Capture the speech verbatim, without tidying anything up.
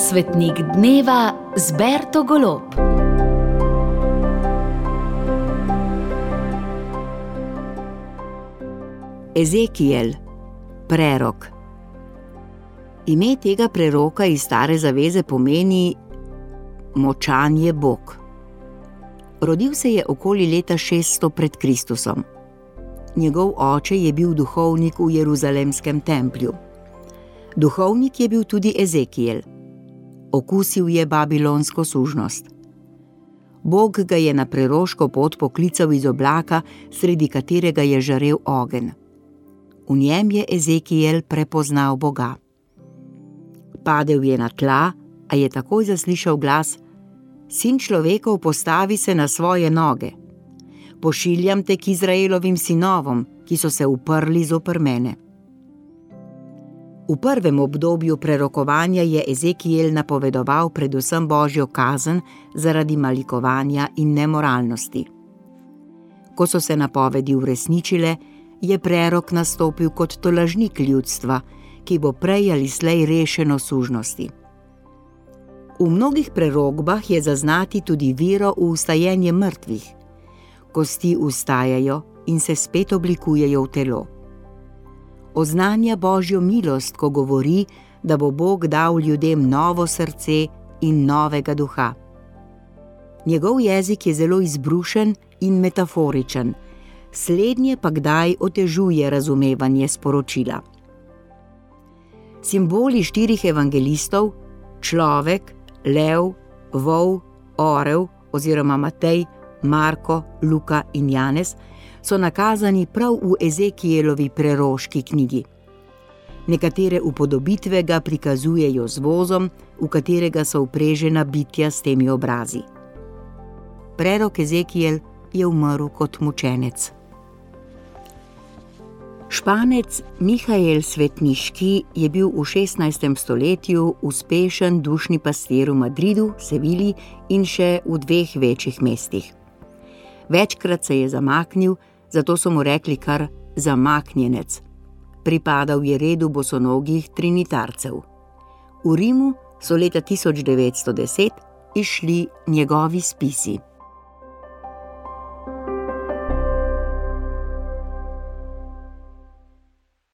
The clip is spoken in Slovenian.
Svetnik dneva z Berto Golob. Ezekiel, prerok. Ime tega preroka iz Stare zaveze pomeni močan je Bog. Rodil se je okoli leta šeststo pred Kristusom. Njegov oče je bil duhovnik v Jeruzalemskem templju. Duhovnik je bil tudi Ezekiel. Okusil je babilonsko sužnost. Bog ga je na preroško pot poklical iz oblaka, sredi katerega je žarel ogenj. V njem je Ezekiel prepoznal Boga. Padel je na tla, a je takoj zaslišal glas: Sin človekov, postavi se na svoje noge. Pošiljam te k Izraelovim sinovom, ki so se uprli zoper mene. V prvem obdobju prerokovanja je Ezekiel napovedoval predvsem Božjo kazen zaradi malikovanja in nemoralnosti. Ko so se napovedi uresničile, je prerok nastopil kot tolažnik ljudstva, ki bo prej ali slej rešeno sužnosti. V mnogih prerokbah je zaznati tudi vero v vstajenje mrtvih. Kosti vstajajo in se spet oblikujejo v telo. Oznanja Božjo milost, ko govori, da bo Bog dal ljudem novo srce in novega duha. Njegov jezik je zelo izbrušen in metaforičen, slednje pa kdaj otežuje razumevanje sporočila. Simboli štirih evangelistov, človek, lev, vol, orel oziroma Matej, Marko, Luka in Janez, so nakazani prav v Ezekielovi preroški knjigi. Nekatere upodobitve ga prikazujejo z vozom, v katerega so vprežena bitja s temi obrazi. Prerok Ezekiel je umrl kot mučenec. Španec Mihael Svetniški je bil v šestnajstem stoletju uspešen dušni pastir v Madridu, Sevilji in še v dveh večjih mestih. Večkrat se je zamaknil, zato so mu rekli kar zamaknjenec. Pripadal je redu bosonogih trinitarcev. V Rimu so leta tisoč devetsto deset izšli njegovi spisi.